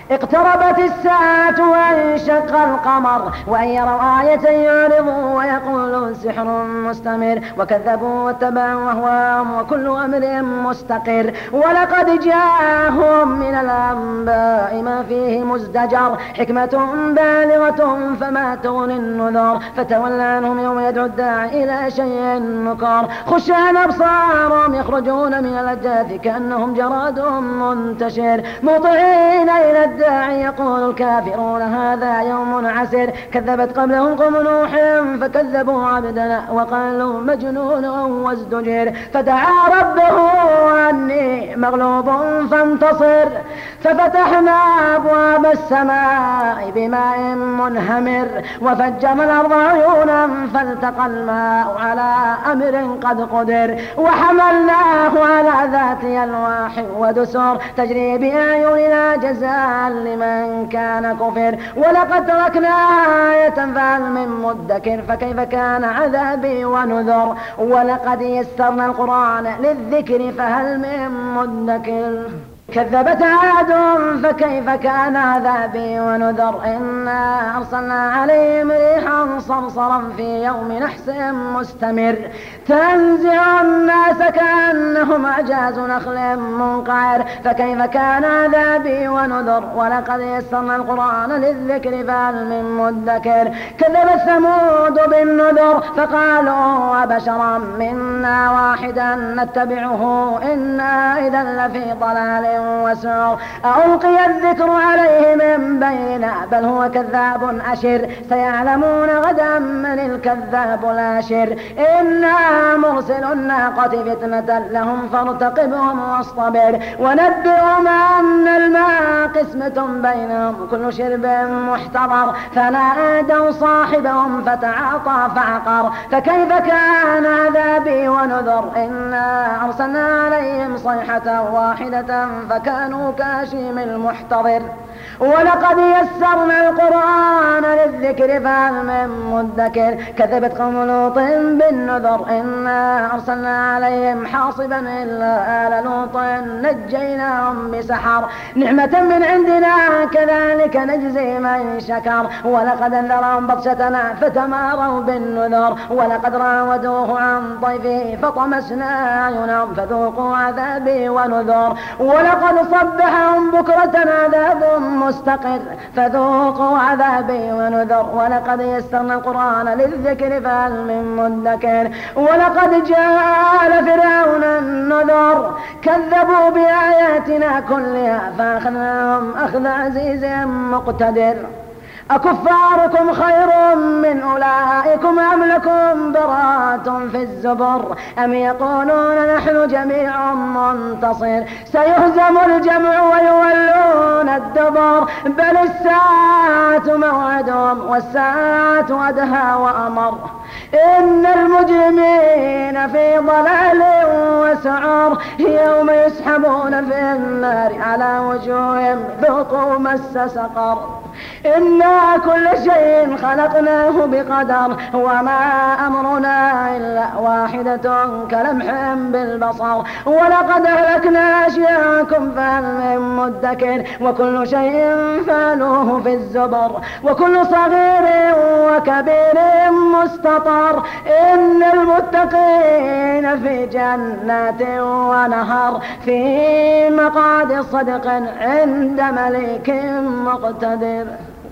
اقتربت الساعة وانشق القمر وإن يروا آية يعرضوا ويقولوا سحر مستمر وكذبوا واتبعوا أهواءهم وكل أمر مستقر. ولقد جاءهم من الأنباء ما فيه مزدجر حكمة بالغة فما تغني النذر فتول عنهم يوم يدعو الداعي إلى شيء نكر خش عن أبصارهم يخرجون من الأجداث كأنهم جراد منتشر مطيعين إلى الداعي يقول الكافرون هذا يوم عسر. كذبت قبلهم قوم نوح فكذبوا عبدنا وقالوا مجنون وازدجر فدعا ربه أني مغلوب فانتصر ففتحنا أبواب السماء بماء منهمر وفجرنا الأرض عيونا فالتقى الماء على أمر قد قدر وحملناه على ذات ألواح ودسر تجري بأعيننا جزاء لمن كان كفر. ولقد تركناها آية فهل من مدكر فكيف كان عذابي ونذر. ولقد يسرنا القرآن للذكر فهل من مدكر. كذبت عاد فكيف كان عذابي ونذر. إنا أرسلنا عليهم ريحا صرصرا في يوم نحس مستمر تنزع الناس كأنهم أعجاز نخل منقعر فكيف كان عذابي ونذر. ولقد يسرنا القرآن للذكر فهل من مدكر. كذبت ثمود بالنذر فقالوا أبشرا منا واحدا نتبعه إنا إذا لفي ضلال وسعر. ألقي الذكر عليه من بيننا بل هو كذاب أشر سيعلمون غدا من الكذاب الأشر. إنا مرسل الناقة فتنة لهم فارتقبهم واصطبر ونبئهم أن الماء قسمة بينهم كل شرب محتضر فنادوا صاحبهم فتعاطى فعقر فكيف كان عذابي ونذر. إنا أرسلنا عليهم صيحة واحدة فكانوا كهشيم المحتضر. ولقد يسرنا القرآن للذكر فهل من مدكر. كذبت قوم لوط بالنذر إنا أرسلنا عليهم حاصبا إلا آل لوط نجيناهم بسحر نعمة من عندنا كذلك نجزي من شكر. ولقد أنذرهم بطشتنا فتماروا بالنذر. ولقد راودوه عن ضيفه فطمسنا أعينهم فذوقوا عذابي ونذر. ولقد صبحهم بكرة عذاب مستقر فذوقوا عذابي ونذر. ولقد يسرنا القرآن للذكر فهل من مدكر. ولقد جاء آل فرعون النذر كذبوا بآياتنا كلها فأخذناهم أخذ عزيز مقتدر. أكفاركم خير من أولئكم أم لكم براءة في الزبر أم يقولون نحن جميع منتصر سيهزم الجمع ويولون الدبر بل الساعة موعدهم والساعة أدهى وأمر. إن المجرمين في ضلال وسعر يوم يسحبون في النار على وجوههم ذوقوا مس سقر. إنا كل شيء خلقناه بقدر وما أمرنا إلا واحدة كلمح بالبصر. ولقد أهلكنا أشياءكم فهل من مدكر. وكل شيء فعلوه في الزبر وكل صغير وكبير مستطر. إن المتقين في جنات ونهر في مقعد صدق عند مليك مقتدر.